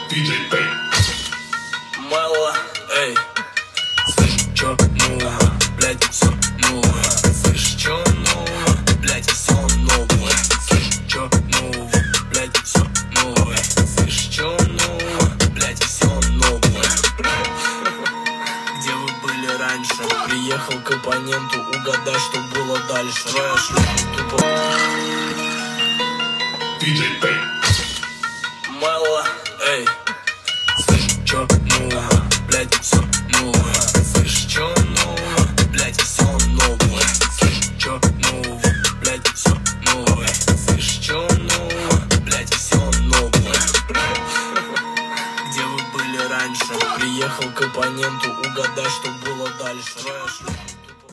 Мало, эй, слышь, чё нового, блядь, всё новое. Слышь, чё нового, блядь, всё новое. Слышь, чё нового, блядь, всё новое. Слышь, чё нового, блядь, всё новое. Где вы были раньше? Приехал к оппоненту, угадай, что было дальше. Твоя шлюха тупо.